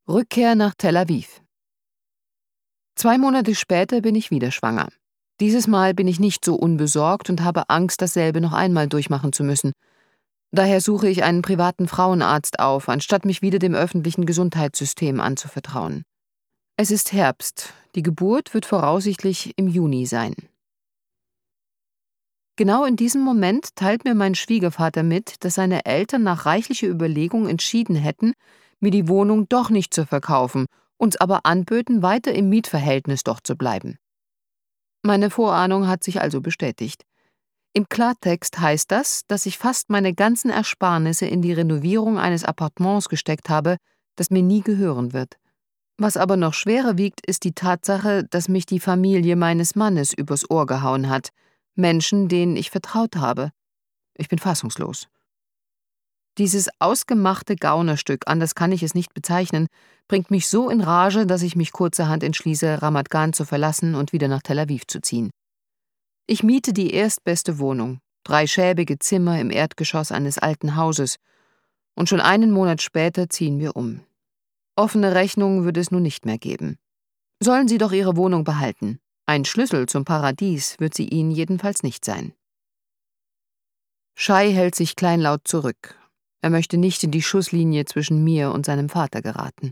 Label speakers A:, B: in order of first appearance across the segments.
A: Rückkehr nach Tel Aviv. 2 Monate später bin ich wieder schwanger. Dieses Mal bin ich nicht so unbesorgt und habe Angst, dasselbe noch einmal durchmachen zu müssen. Daher suche ich einen privaten Frauenarzt auf, anstatt mich wieder dem öffentlichen Gesundheitssystem anzuvertrauen. Es ist Herbst. Die Geburt wird voraussichtlich im Juni sein. Genau in diesem Moment teilt mir mein Schwiegervater mit, dass seine Eltern nach reichlicher Überlegung entschieden hätten, mir die Wohnung doch nicht zu verkaufen, uns aber anböten, weiter im Mietverhältnis doch zu bleiben. Meine Vorahnung hat sich also bestätigt. Im Klartext heißt das, dass ich fast meine ganzen Ersparnisse in die Renovierung eines Appartements gesteckt habe, das mir nie gehören wird. Was aber noch schwerer wiegt, ist die Tatsache, dass mich die Familie meines Mannes übers Ohr gehauen hat, Menschen, denen ich vertraut habe. Ich bin fassungslos. Dieses ausgemachte Gaunerstück, anders kann ich es nicht bezeichnen, bringt mich so in Rage, dass ich mich kurzerhand entschließe, Ramat Gan zu verlassen und wieder nach Tel Aviv zu ziehen. Ich miete die erstbeste Wohnung, 3 schäbige Zimmer im Erdgeschoss eines alten Hauses, und schon einen Monat später ziehen wir um. Offene Rechnungen wird es nun nicht mehr geben. Sollen Sie doch Ihre Wohnung behalten. Ein Schlüssel zum Paradies wird sie Ihnen jedenfalls nicht sein. Shai hält sich kleinlaut zurück. Er möchte nicht in die Schusslinie zwischen mir und seinem Vater geraten.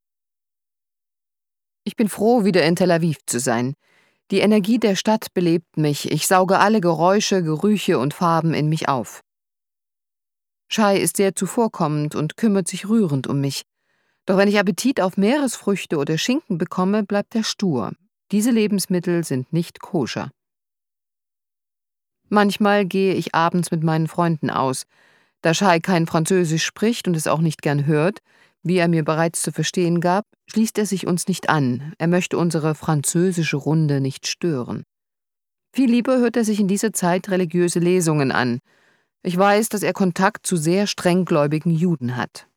A: Ich bin froh, wieder in Tel Aviv zu sein. Die Energie der Stadt belebt mich, ich sauge alle Geräusche, Gerüche und Farben in mich auf. Shai ist sehr zuvorkommend und kümmert sich rührend um mich. Doch wenn ich Appetit auf Meeresfrüchte oder Schinken bekomme, bleibt er stur. Diese Lebensmittel sind nicht koscher. Manchmal gehe ich abends mit meinen Freunden aus. Da Shai kein Französisch spricht und es auch nicht gern hört, wie er mir bereits zu verstehen gab, schließt er sich uns nicht an. Er möchte unsere französische Runde nicht stören. Viel lieber hört er sich in dieser Zeit religiöse Lesungen an. Ich weiß, dass er Kontakt zu sehr strenggläubigen Juden hat.